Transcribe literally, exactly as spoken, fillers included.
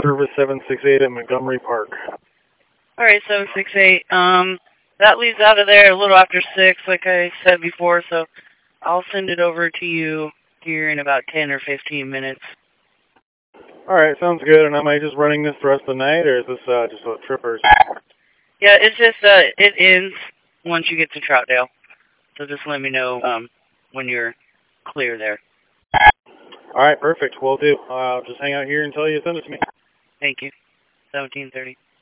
Service seven six eight at Montgomery Park. All right, seven six eight. Um, that leaves out of there a little after six, like I said before, so I'll send it over to you here in about ten or fifteen minutes. All right, sounds good. And am I just running this the rest of the night, or is this uh, just a trippers? Yeah, it's just, uh, it ends once you get to Troutdale. So just let me know um, when you're clear there. All right, perfect. Will do. I'll just hang out here until you send it to me. Thank you. seventeen thirty.